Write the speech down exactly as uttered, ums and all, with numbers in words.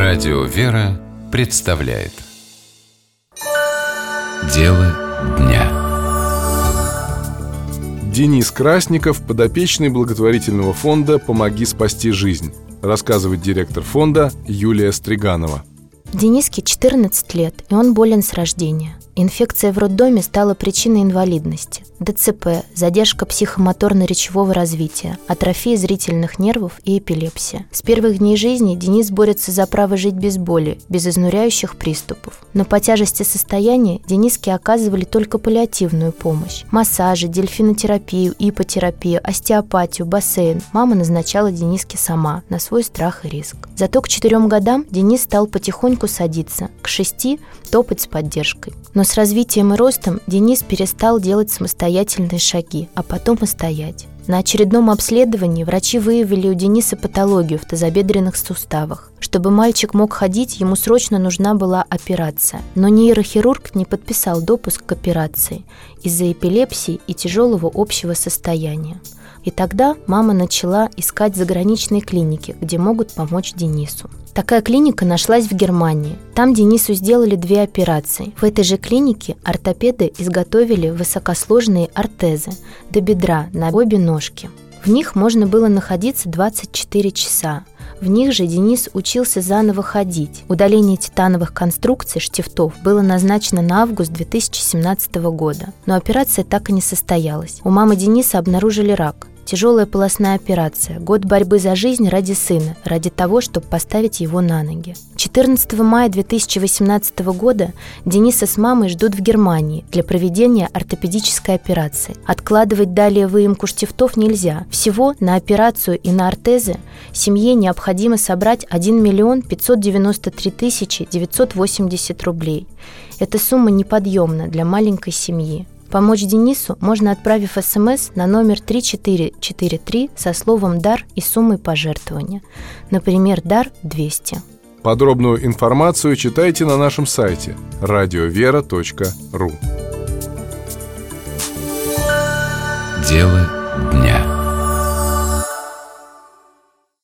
Радио «Вера» представляет Дело дня. Денис Красников, подопечный благотворительного фонда «Помоги спасти жизнь», рассказывает директор фонда Юлия Стриганова. Дениске четырнадцать лет, и он болен с рождения. Инфекция в роддоме стала причиной инвалидности. ДЦП, задержка психомоторно-речевого развития, атрофия зрительных нервов и эпилепсия. С первых дней жизни Денис борется за право жить без боли, без изнуряющих приступов. Но по тяжести состояния Дениске оказывали только паллиативную помощь. Массажи, дельфинотерапию, ипотерапию, остеопатию, бассейн мама назначала Дениске сама, на свой страх и риск. Зато к четырем годам Денис стал потихоньку садиться, к шести топать с поддержкой. Но с развитием и ростом Денис перестал делать самостоятельные шаги, а потом и стоять. На очередном обследовании врачи выявили у Дениса патологию в тазобедренных суставах. Чтобы мальчик мог ходить, ему срочно нужна была операция. Но нейрохирург не подписал допуск к операции из-за эпилепсии и тяжелого общего состояния. И тогда мама начала искать заграничные клиники, где могут помочь Денису. Такая клиника нашлась в Германии. Там Денису сделали две операции. В этой же клинике ортопеды изготовили высокосложные ортезы до бедра на обе ножки. В них можно было находиться двадцать четыре часа. В них же Денис учился заново ходить. Удаление титановых конструкций, штифтов, было назначено на август две тысячи семнадцатого года. Но операция так и не состоялась. У мамы Дениса обнаружили рак. Тяжелая полостная операция, год борьбы за жизнь ради сына, ради того, чтобы поставить его на ноги. четырнадцатого мая две тысячи восемнадцатого года Дениса с мамой ждут в Германии для проведения ортопедической операции. Откладывать далее выемку штифтов нельзя. Всего на операцию и на ортезы семье необходимо собрать один миллион пятьсот девяносто три тысячи девятьсот восемьдесят рублей. Эта сумма неподъемна для маленькой семьи. Помочь Денису можно, отправив смс на номер три четыре четыре три со словом «дар» и суммой пожертвования. Например, «дар» двести. Подробную информацию читайте на нашем сайте радиовера точка ру. Дело